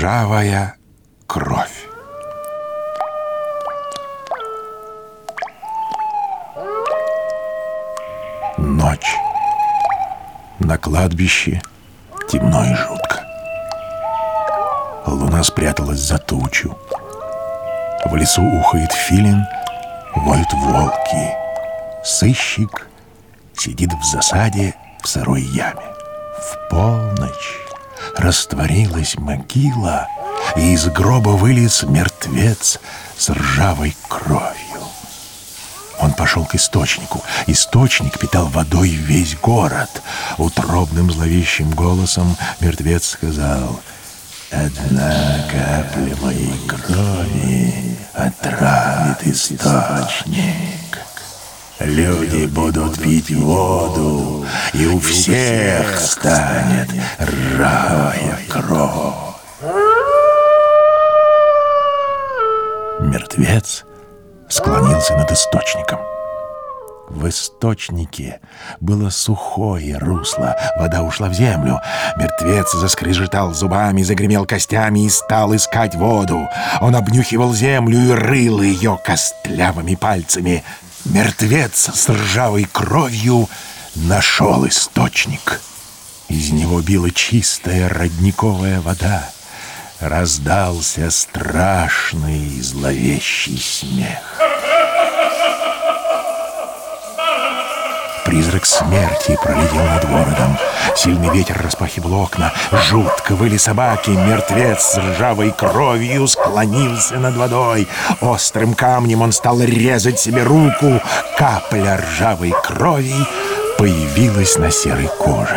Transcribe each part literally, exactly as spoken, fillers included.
Ржавая кровь. Ночь. На кладбище темно и жутко. Луна спряталась за тучу. В лесу ухает филин, воют волки. Сыщик сидит в засаде в сырой яме. В полночь растворилась могила, и из гроба вылез мертвец с ржавой кровью. Он пошел к источнику. Источник питал водой весь город. Утробным зловещим голосом мертвец сказал: «Одна капля моей крови отравит источник. Люди будут пить воду, и у всех станет ржавая кровь». Мертвец склонился над источником. В источнике было сухое русло, вода ушла в землю. Мертвец заскрежетал зубами, загремел костями и стал искать воду. Он обнюхивал землю и рыл ее костлявыми пальцами. Мертвец с ржавой кровью нашел источник. Из него била чистая родниковая вода. Раздался страшный зловещий смех. Призрак смерти пролетел над городом. Сильный ветер распахивал окна. Жутко выли собаки. Мертвец с ржавой кровью склонился над водой. Острым камнем он стал резать себе руку. Капля ржавой крови появилась на серой коже.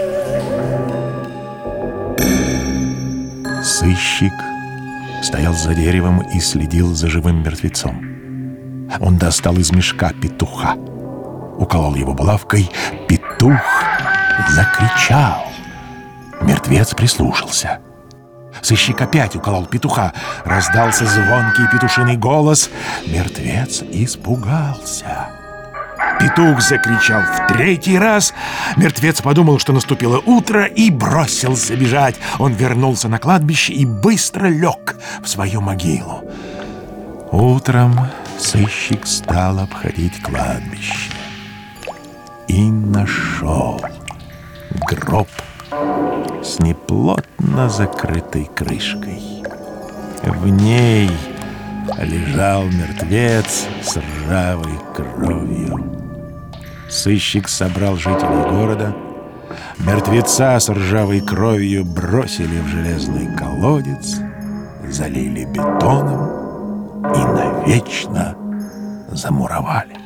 Сыщик стоял за деревом и следил за живым мертвецом. Он достал из мешка петуха, уколол его булавкой. Петух закричал. Мертвец прислушался. Сыщик опять уколол петуха. Раздался звонкий петушиный голос. Мертвец испугался. Петух закричал в третий раз. Мертвец подумал, что наступило утро, и бросился бежать. Он вернулся на кладбище и быстро лег в свою могилу. Утром сыщик стал обходить кладбище и нашел гроб с неплотно закрытой крышкой. В ней лежал мертвец с ржавой кровью. Сыщик собрал жителей города. Мертвеца с ржавой кровью бросили в железный колодец, залили бетоном и навечно замуровали.